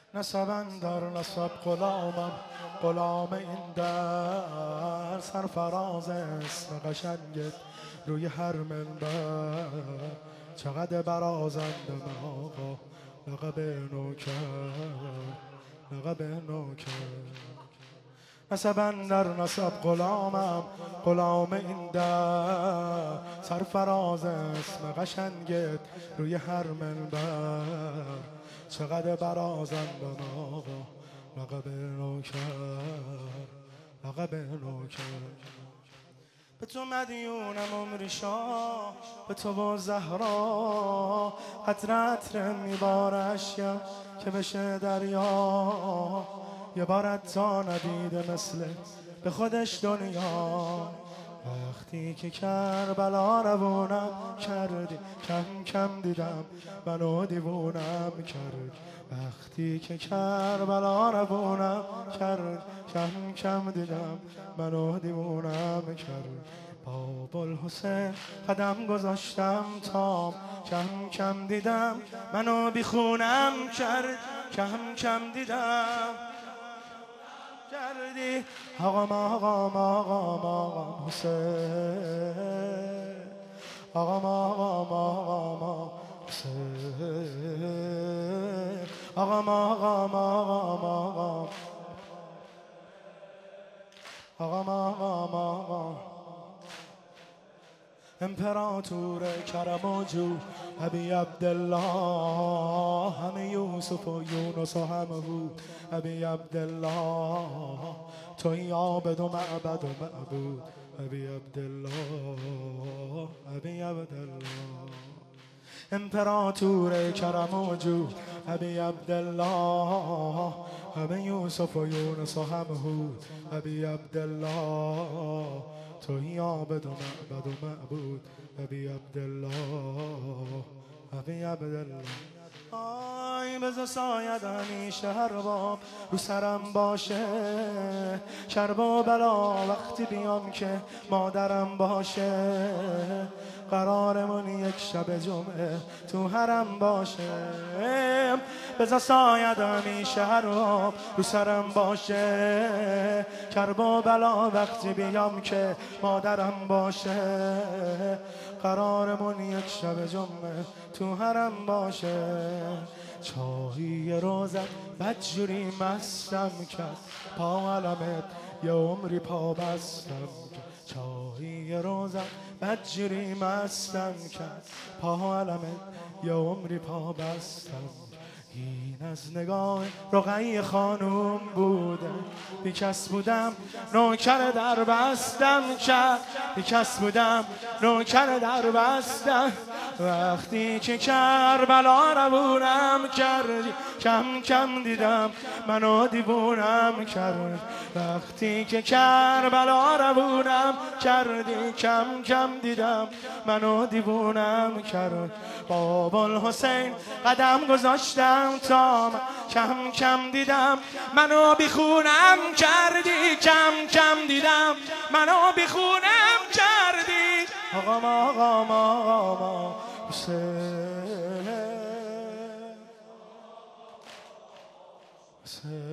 نسبن در نسب غلامم، غلام این در، سرفراز اسم قشنگت روی هر منبر. چقدر برازنده آقا لقب نوکر، لقب نوکر. نسبن در نسب غلامم، غلام این در، سرفراز اسم قشنگت روی هر منبر. چقدر برازنده آقا لقب نوکر، لقب نوکر. به تو مدیونم عمری شاه، به تو و زهرا قطره قطره میباره اشکم که بشه دریا. یه بارت تا ندیده مثل به خودش دنیا. وقتی که کربلا روونم کردی، کم کم دیدم منو دیوونم کرد. وقتی که کربلا روونم کرد، کم کم دیدم منو دیوونم کرد. باب الحسین قدم گذاشتم تام، کم کم دیدم منو بیخونم کرد. کم کم دیدم کردی آقام آقام آقام آقام حسین، آقام آقام آقام حسین، آقام آقام آقام آقام، آقام آقام آقام. امپراتور کرم و جود ابی عبدالله، همه یوسف و یونس و همه هود ابی عبدالله. توی عابد و معبد و معبود ابی عبدالله، ابی عبدالله. امپراتور کرم و جود ابی عبدالله، همه یوسف و یونس و همه هود ابی عبدالله. توی عابد و معبد و معبود ابی عبدالله، ابی عبدالله. آی بذار سایت همیشه هر باب رو سرم باشه، شرب و بلا وقتی بیام که مادرم باشه. قرارمون یک شب جمعه تو حرم باشه. بذار سایت همیشه هر باب رو سرم باشه، شرب و بلا وقتی بیام که مادرم باشه. قرارمون یک شب جمعه تو حرم باشه. چایی روزت بدجوری مستم کرد، پا علمت یه عمری پا بستم کرد. چایی روزت بدجوری مستم کرد، پا علمت یه عمری پا بستم. این از نگاه رقیه خانوم بوده، بیکس بودم نوکر در بستم کرد. بیکس بودم نوکر در بستم. وقتی که کربلا روونم کردی، کم کم دیدم منو دیوونم کرد. وقتی که کربلا روونم کردی، کم کم دیدم منو دیوونم کرد. باب الحسین قدم گذاشتم تا کم کم دیدم منو بیخونم کردی. کم کم دیدم منو بیخونم کردی. آقام آقام آقام حسین، حسین.